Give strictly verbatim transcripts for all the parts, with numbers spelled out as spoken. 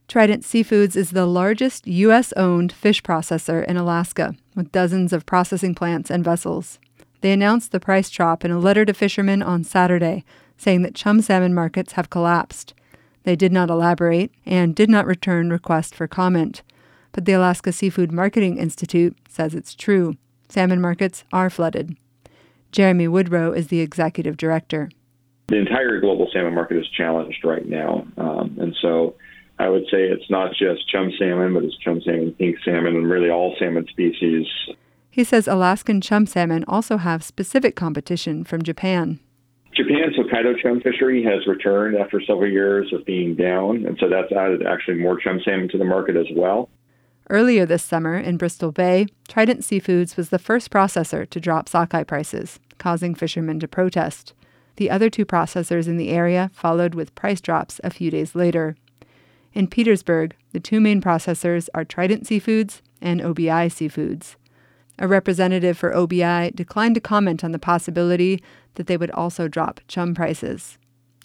Trident Seafoods is the largest U S-owned fish processor in Alaska, with dozens of processing plants and vessels. They announced the price drop in a letter to fishermen on Saturday, saying that chum salmon markets have collapsed. They did not elaborate and did not return requests for comment. But the Alaska Seafood Marketing Institute says it's true. Salmon markets are flooded. Jeremy Woodrow is the executive director. The entire global salmon market is challenged right now. Um, and so I would say it's not just chum salmon, but it's chum salmon, pink salmon, and really all salmon species. He says Alaskan chum salmon also have specific competition from Japan. Japan's Hokkaido chum fishery has returned after several years of being down, and so that's added actually more chum salmon to the market as well. Earlier this summer in Bristol Bay, Trident Seafoods was the first processor to drop sockeye prices, causing fishermen to protest. The other two processors in the area followed with price drops a few days later. In Petersburg, the two main processors are Trident Seafoods and O B I Seafoods. A representative for O B I declined to comment on the possibility that they would also drop chum prices.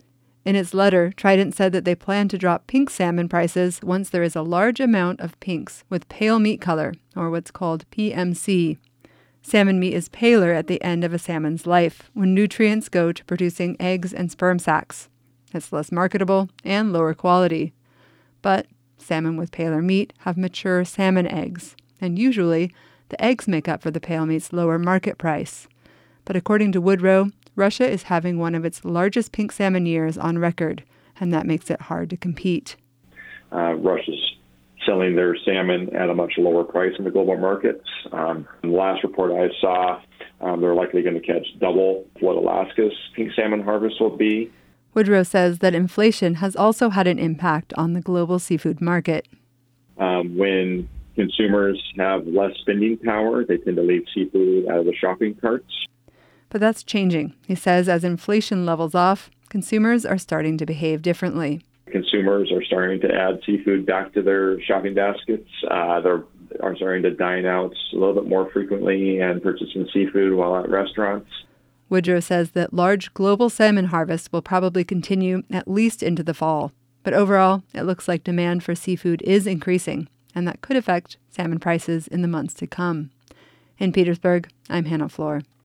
In its letter, Trident said that they plan to drop pink salmon prices once there is a large amount of pinks with pale meat color, or what's called P M C. Salmon meat is paler at the end of a salmon's life, when nutrients go to producing eggs and sperm sacs. It's less marketable and lower quality. But salmon with paler meat have mature salmon eggs, and usually the eggs make up for the pale meat's lower market price. But according to Woodrow, Russia is having one of its largest pink salmon years on record, and that makes it hard to compete. Uh, Russia's selling their salmon at a much lower price in the global markets. Um, in the last report I saw, um, they're likely going to catch double what Alaska's pink salmon harvest will be. Woodrow says that inflation has also had an impact on the global seafood market. Um, when consumers have less spending power, they tend to leave seafood out of the shopping carts. But that's changing. He says as inflation levels off, consumers are starting to behave differently. Consumers are starting to add seafood back to their shopping baskets. Uh, they are starting to dine out a little bit more frequently and purchasing seafood while at restaurants. Woodrow says that large global salmon harvests will probably continue at least into the fall. But overall, it looks like demand for seafood is increasing, and that could affect salmon prices in the months to come. In Petersburg, I'm Hannah Floor.